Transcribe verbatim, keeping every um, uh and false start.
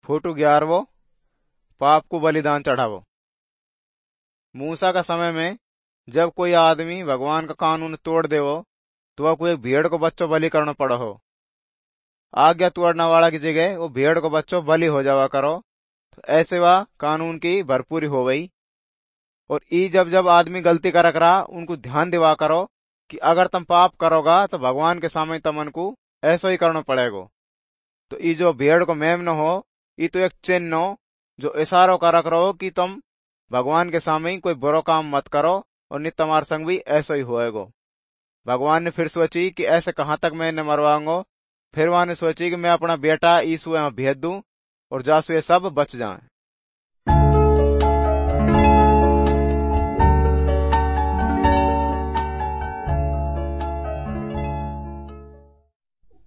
Photo ग्यारहवो पाप को बलिदान चढ़ावो। मूसा का समय में जब कोई आदमी भगवान का कानून तोड़ देवो तो वह कोई भेड़ को बच्चों बलि करना पड़ो हो। आज्ञा तोड़ने वाला की जगह वो भेड़ को बच्चों बलि हो जावा करो, तो ऐसे वह कानून की भरपूरी हो गई। और ई जब जब आदमी गलती कर रहा उनको ध्यान दिवा करो कि अगर तुम पाप करोगा तो भगवान के सामने तुमन को ऐसा ही करना पड़ेगा। तो ई जो भेड़ को मेम न हो, ई तो एक चिन्ह हो जो इशारो कर रहो कि तुम भगवान के सामने कोई बुरा काम मत करो, और नहीं तुम्हारे संग भी ऐसा ही होएगा। भगवान ने फिर सोची कि ऐसे कहाँ तक मैं इन्हें मरवाऊंगा। फिर वहां ने सोची कि मैं अपना बेटा यीशु यहाँ भेज दूं और जासु ये सब बच जाएं।